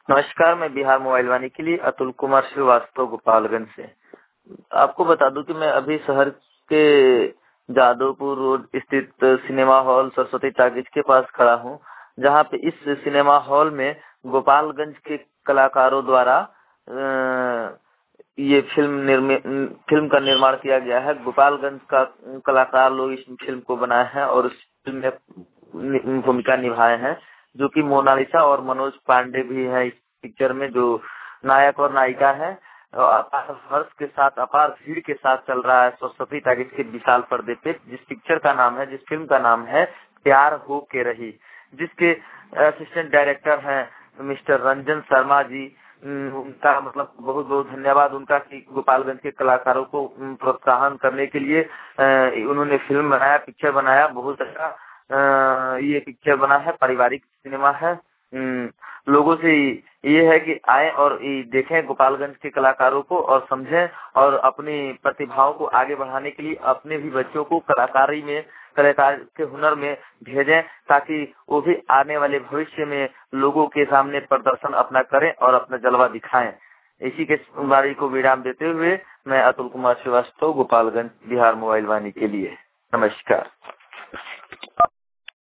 नमस्कार, मैं बिहार मोबाइल वाणी के लिए अतुल कुमार श्रीवास्तव गोपालगंज से। आपको बता दूं कि मैं अभी शहर के जादवपुर रोड स्थित सिनेमा हॉल सरस्वती टॉकीज के पास खड़ा हूं, जहां पे इस सिनेमा हॉल में गोपालगंज के कलाकारों द्वारा ये फिल्म का निर्माण किया गया है। गोपालगंज का कलाकार लोग इस फिल्म को बनाए हैं और इस फिल्म में भूमिका निभाए हैं, जो कि मोनालिसा और मनोज पांडे भी है इस पिक्चर में, जो नायक और नायिका है। अपार हर्ष के साथ, अपार भीड़ के साथ चल रहा है सरस्वती टॉकीज के विशाल पर्दे पे। जिस फिल्म का नाम है प्यार हो के रही, जिसके असिस्टेंट डायरेक्टर हैं मिस्टर रंजन शर्मा जी। उनका मतलब बहुत बहुत धन्यवाद उनका कि गोपालगंज के कलाकारों को प्रोत्साहन करने के लिए उन्होंने पिक्चर बनाया। बहुत अच्छा ये पिक्चर बना है, पारिवारिक सिनेमा है। लोगों से ये है कि आए और देखें गोपालगंज के कलाकारों को और समझें और अपनी प्रतिभाओं को आगे बढ़ाने के लिए अपने भी बच्चों को कलाकार के हुनर में भेजें, ताकि वो भी आने वाले भविष्य में लोगों के सामने प्रदर्शन अपना करें और अपना जलवा दिखाएं। इसी के बारी को विराम देते हुए मैं अतुल कुमार श्रीवास्तव गोपालगंज बिहार मोबाइल वाणी के लिए नमस्कार।